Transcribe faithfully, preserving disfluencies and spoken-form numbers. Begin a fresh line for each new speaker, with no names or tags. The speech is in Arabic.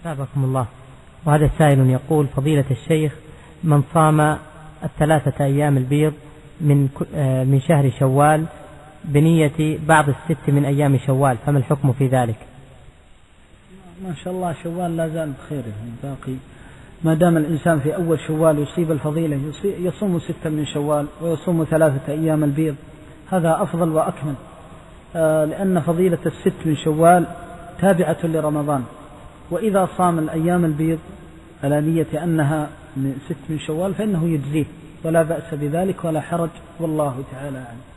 أثابكم الله. وهذا سائل يقول: فضيلة الشيخ، من صام الثلاثة أيام البيض من من شهر شوال بنية بعض الست من أيام شوال، فما الحكم في ذلك؟
ما شاء الله شوال لا زال بخير باقي، ما دام الإنسان في أول شوال يصيب الفضيلة يصوم ستة من شوال ويصوم ثلاثة أيام البيض، هذا أفضل وأكمل، لأن فضيلة الست من شوال تابعة لرمضان، وإذا صام الأيام البيض على نية أنها من ست من شوال فإنه يجزيه ولا بأس بذلك ولا حرج، والله تعالى أعلم.